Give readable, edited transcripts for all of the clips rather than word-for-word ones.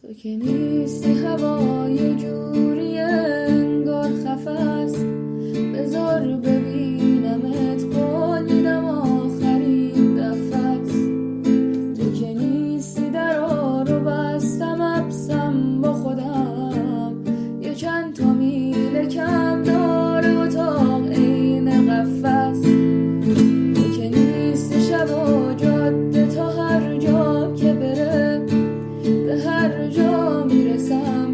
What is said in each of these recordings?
تو که نیستی هوای جوری انگار خفست، بذار ببینمت قول میدم آخرین دفعست. تو که نیستی درا رو بستم ابسم با خودم، یه چند تا میل کم داره اتاق این قفس. تو که نیستی شب و جاده تا هر جا که بره، به هر جا میرسم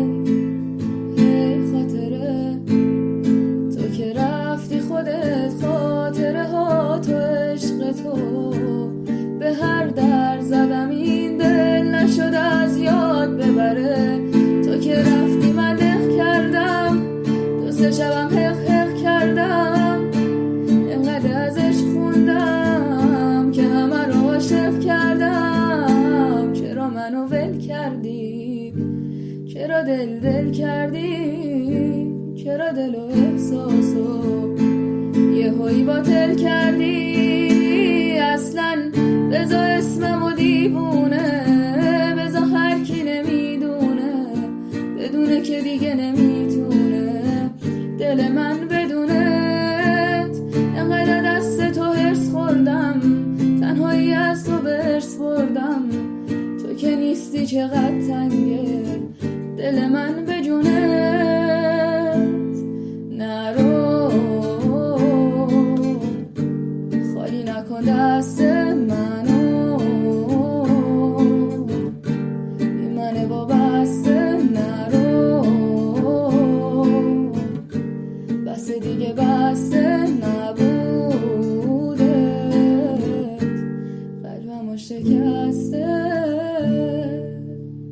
هی خاطره. تو که رفتی خودت خاطره ها تو عشق تو، به هر در زدم این دل نشد از یاد ببره. تو که رفتی من دق کردم، دو سه شبم حق کردم، اینقدر ازش خوندم که همه رو عاشق کردم. چرا منو ول کردی؟ چرا دل کردی؟ چرا دل و احساسو یه هایی باطل کردی؟ اصلا بزا اسممو دیوونه، بزا هر کی نمیدونه بدونه که دیگه نمیتونه دل من بدونت. انقدر دست تو هرس خوردم، تنهایی از تو برس بردم. تو که نیستی چقدر تنگه دل من به جونه.